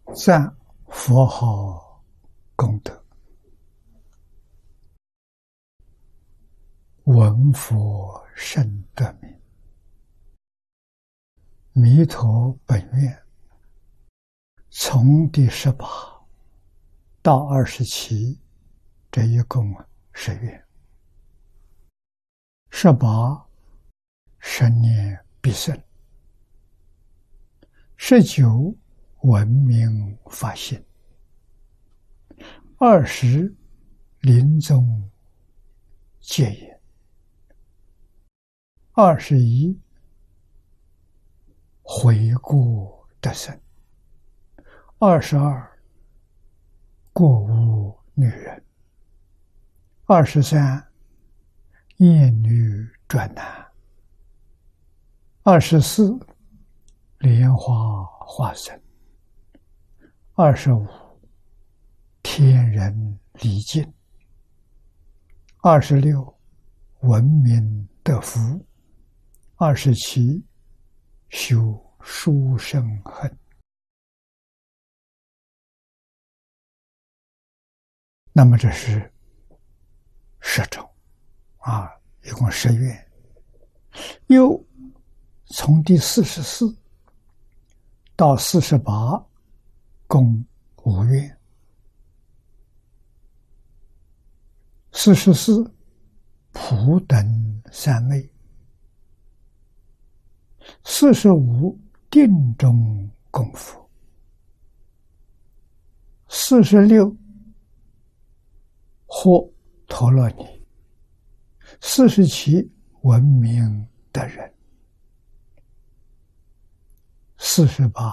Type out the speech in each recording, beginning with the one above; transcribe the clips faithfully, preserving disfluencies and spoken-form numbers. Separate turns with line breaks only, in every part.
赞佛号功德，闻佛甚得名。弥陀本愿从第十八到二十七，这一共十愿。十八十年必生，十九闻名发心，二十临终戒言，二十一回顾得生，二十二过无女人，二十三厌女转男，二十四莲花化身，二十五天人离境，二十六闻名得福，二十七修殊胜恨。那么这是十种啊，一共十愿。又从第四十四到四十八共五愿。四十四普等三昧，四十五定中功夫，四十六获陀罗尼，四十七闻名的人，四十八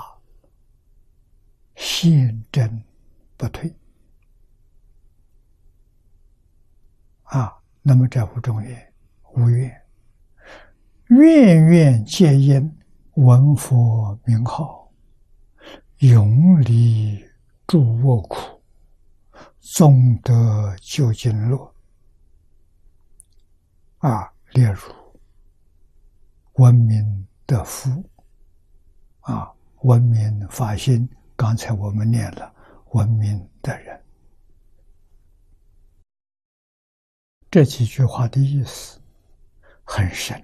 现真不退啊。那么这五种愿，五愿，愿愿皆因闻佛名号，永离诸恶苦，终得究竟乐啊。例如闻名得福啊，闻名发心，刚才我们念了闻名的人。这几句话的意思很深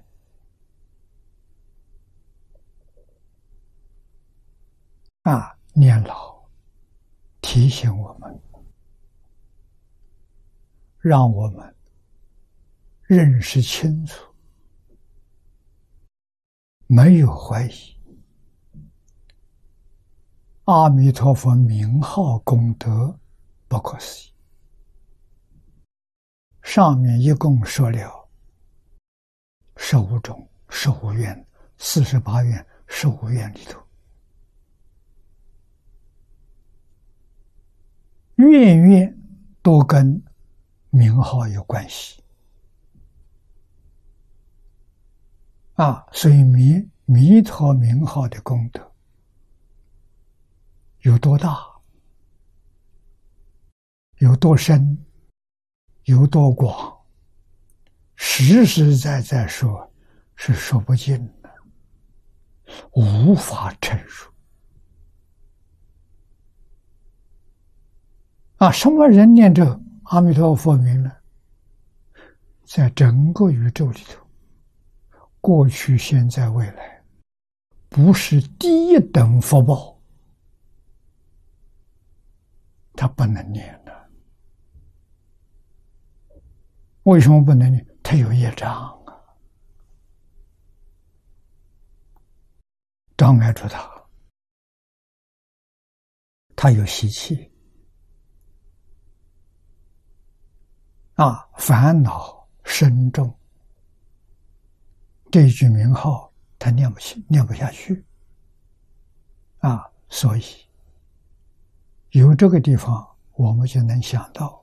啊，念老提醒我们，让我们认识清楚，没有怀疑，阿弥陀佛名号功德不可思议。上面一共说了十五种、十五愿、四十八愿、十五愿里头，愿愿都跟名号有关系啊，所以弥弥陀名号的功德有多大，有多深，有多广，实实在在说是说不尽的，无法陈述啊。什么人念这阿弥陀佛名呢？在整个宇宙里头，过去现在未来，不是第一等福报，他不能念的。为什么不能念？他有业障啊，障碍住他，他有习气啊，烦恼深重，这一句名号他念不起，念不下去啊。所以有这个地方，我们就能想到，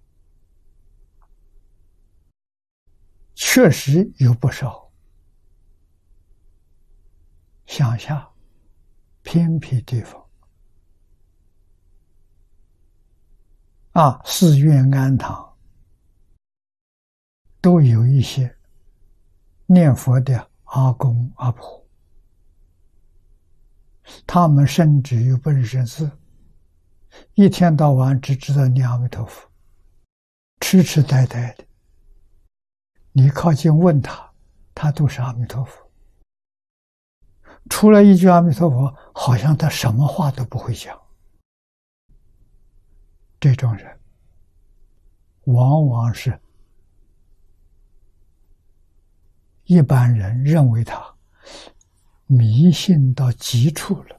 确实有不少乡下偏僻地方啊，寺院庵堂都有一些念佛的阿公阿婆，他们甚至又不认识字一天到晚只知道念阿弥陀佛，痴痴呆呆的。你靠近问他，他都是阿弥陀佛。除了一句阿弥陀佛，好像他什么话都不会讲。这种人，往往是一般人认为他迷信到极处了。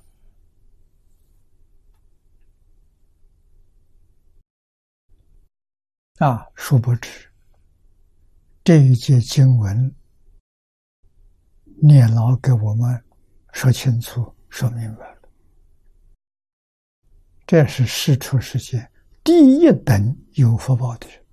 啊，殊不知这一节经文念老给我们说清楚说明白了，这是世出世间第一等有福报的人。